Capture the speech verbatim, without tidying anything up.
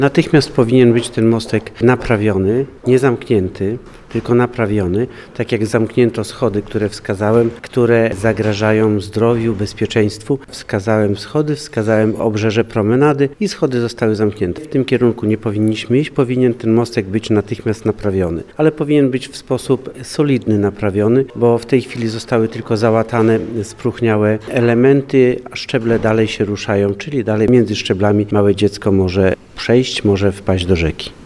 Natychmiast powinien być ten mostek naprawiony, nie zamknięty, tylko naprawiony, tak jak zamknięto schody, które wskazałem, które zagrażają zdrowiu, bezpieczeństwu. Wskazałem schody, wskazałem obrzeże promenady i schody zostały zamknięte. W tym kierunku nie powinniśmy iść, powinien ten mostek być natychmiast naprawiony, ale powinien być w sposób solidny naprawiony, bo w tej chwili zostały tylko załatane, spróchniałe elementy, a szczeble dalej się ruszają, czyli dalej między szczeblami małe dziecko może przejść, może wpaść do rzeki.